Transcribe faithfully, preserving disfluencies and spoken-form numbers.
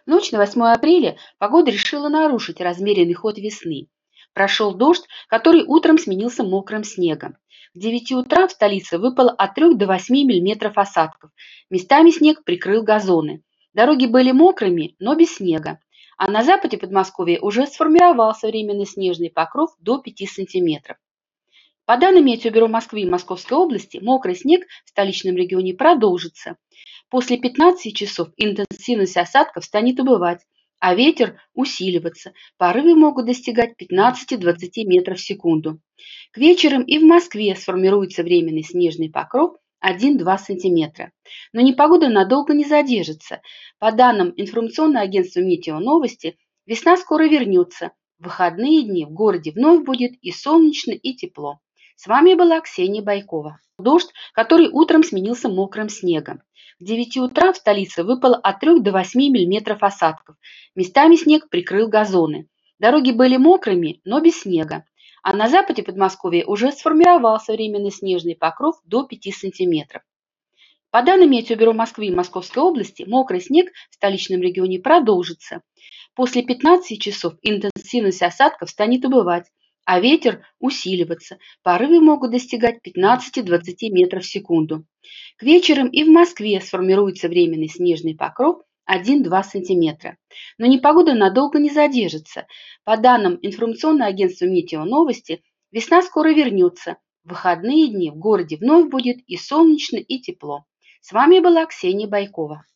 В ночь на восьмое апреля погода решила нарушить размеренный ход весны. Прошел дождь, который утром сменился мокрым снегом. К девяти утра в столице выпало от трёх до восьми миллиметров осадков. Местами снег прикрыл газоны. Дороги были мокрыми, но без снега. А на западе Подмосковья уже сформировался временный снежный покров до пяти сантиметров. По данным Метеобюро Москвы и Московской области, мокрый снег в столичном регионе продолжится. После пятнадцати часов интенсивность осадков станет убывать, а ветер усиливаться. Порывы могут достигать пятнадцати-двадцати метров в секунду. К вечерам и в Москве сформируется временный снежный покров один-два сантиметра. Но непогода надолго не задержится. По данным информационного агентства Метеоновости, весна скоро вернется. В выходные дни в городе вновь будет и солнечно, и тепло. С вами была Ксения Байкова. Дождь, который утром сменился мокрым снегом. К девяти утра в столице выпало от трёх до восьми миллиметров осадков. Местами снег прикрыл газоны. Дороги были мокрыми, но без снега. А на западе Подмосковья уже сформировался временный снежный покров до пяти сантиметров. По данным Метеобюро Москвы и Московской области, мокрый снег в столичном регионе продолжится. После пятнадцати часов интенсивность осадков станет убывать, а ветер усиливаться. Порывы могут достигать пятнадцати-двадцати метров в секунду. К вечерам и в Москве сформируется временный снежный покров один-два сантиметра. Но непогода надолго не задержится. По данным информационного агентства Метеоновости, весна скоро вернется. В выходные дни в городе вновь будет и солнечно, и тепло. С вами была Ксения Байкова.